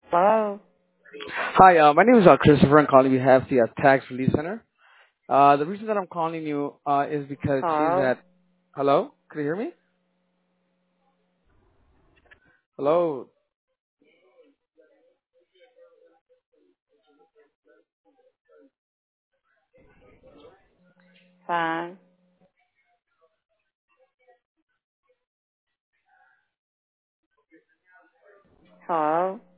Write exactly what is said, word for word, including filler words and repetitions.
Hello? Hi, uh, my name is uh, Christopher. I'm calling on behalf of the uh, Tax Relief Center. Uh, the reason that I'm calling you uh, is because it seems Hello? that. Hello? Can you hear me? Hello? Fine. Hello?